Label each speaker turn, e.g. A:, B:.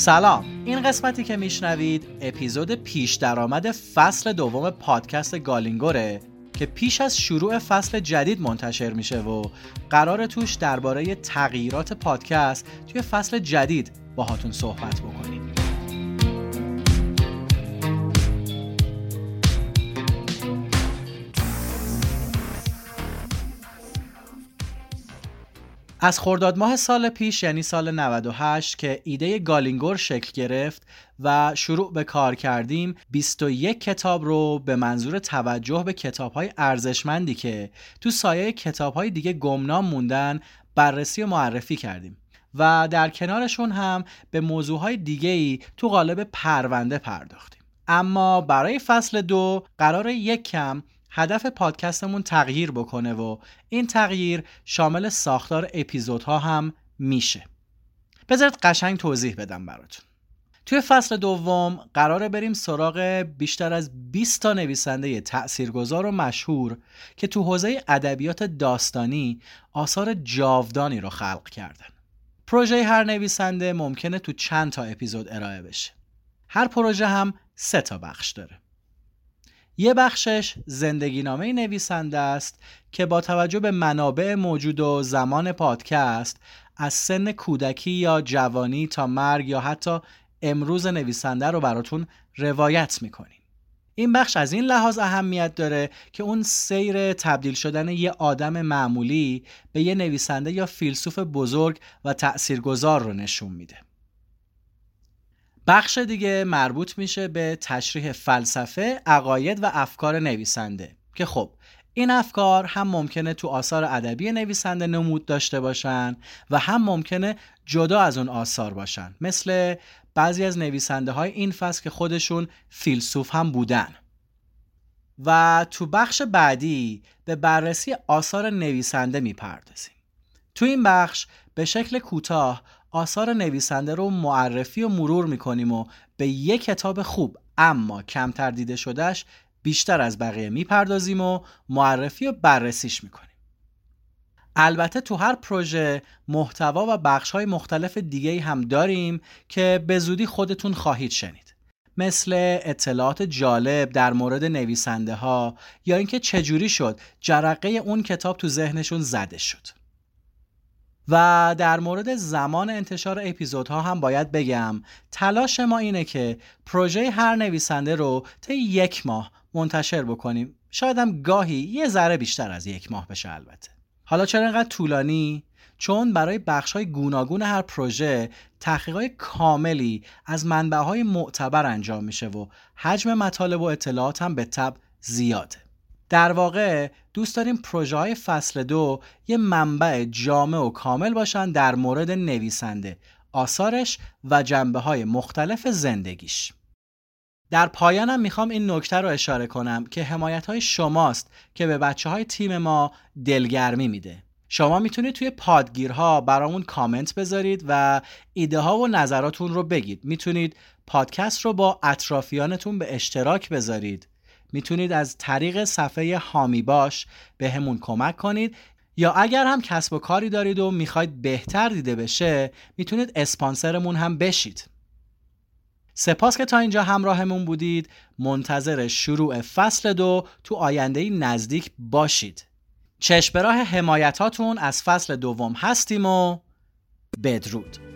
A: سلام، این قسمتی که میشنوید اپیزود پیش درآمد فصل دوم پادکست گالینگوره که پیش از شروع فصل جدید منتشر میشه و قراره توش درباره تغییرات پادکست توی فصل جدید باهاتون صحبت بکنیم. از خرداد ماه سال پیش یعنی سال 98 که ایده گالینگور شکل گرفت و شروع به کار کردیم 21 کتاب رو به منظور توجه به کتاب‌های ارزشمندی که تو سایه کتاب‌های دیگه گمنام موندن بررسی و معرفی کردیم و در کنارشون هم به موضوعهای دیگه‌ای تو قالب پرونده پرداختیم. اما برای فصل 2 قراره یک کم هدف پادکستمون تغییر بکنه و این تغییر شامل ساختار اپیزودها هم میشه. بذارید قشنگ توضیح بدم براتون. توی فصل دوم قراره بریم سراغ بیشتر از 20 تا نویسنده تأثیرگذار و مشهور که تو حوزه ادبیات داستانی آثار جاودانی رو خلق کردن. پروژه هر نویسنده ممکنه تو چند تا اپیزود ارائه بشه. هر پروژه هم 3 تا بخش داره. یه بخشش زندگی نامه نویسنده است که با توجه به منابع موجود و زمان پادکست از سن کودکی یا جوانی تا مرگ یا حتی امروز نویسنده رو براتون روایت میکنیم. این بخش از این لحاظ اهمیت داره که اون سیر تبدیل شدن یه آدم معمولی به یه نویسنده یا فیلسوف بزرگ و تأثیرگذار رو نشون میده. بخش دیگه مربوط میشه به تشریح فلسفه، عقاید و افکار نویسنده که خب این افکار هم ممکنه تو آثار ادبی نویسنده نمود داشته باشن و هم ممکنه جدا از اون آثار باشن، مثل بعضی از نویسنده های این فصل که خودشون فیلسوف هم بودن. و تو بخش بعدی به بررسی آثار نویسنده میپردازیم. تو این بخش به شکل کوتاه آثار نویسنده رو معرفی و مرور میکنیم و به یک کتاب خوب اما کمتر دیده شدهش بیشتر از بقیه میپردازیم و معرفی و بررسیش میکنیم. البته تو هر پروژه محتوا و بخش‌های مختلف دیگه‌ای هم داریم که به زودی خودتون خواهید شنید، مثل اطلاعات جالب در مورد نویسنده ها یا اینکه چجوری شد جرقه اون کتاب تو ذهنشون زده شد. و در مورد زمان انتشار اپیزودها هم باید بگم تلاش ما اینه که پروژه هر نویسنده رو طی 1 ماه منتشر بکنیم، شاید هم گاهی یه ذره بیشتر از 1 ماه بشه. البته حالا چرا اینقدر طولانی؟ چون برای بخش‌های گوناگون هر پروژه تحقیقات کاملی از منبع‌های معتبر انجام میشه و حجم مطالب و اطلاعات هم به تبع زیاده. در واقع دوست داریم پروژه‌های فصل 2 یه منبع جامع و کامل باشن در مورد نویسنده، آثارش و جنبه‌های مختلف زندگیش. در پایانم میخوام این نکته رو اشاره کنم که حمایت‌های شماست که به بچه‌های تیم ما دلگرمی میده. شما میتونید توی پادگیرها برامون کامنت بذارید و ایده ها و نظراتون رو بگید. میتونید پادکست رو با اطرافیانتون به اشتراک بذارید. میتونید از طریق صفحه حامی باش به همون کمک کنید یا اگر هم کسب و کاری دارید و میخواید بهتر دیده بشه میتونید اسپانسرمون هم بشید. سپاس که تا اینجا همراهمون بودید. منتظر شروع فصل 2 تو آینده نزدیک باشید. چشم به راه حمایتاتون از فصل 2 هستیم و بدرود.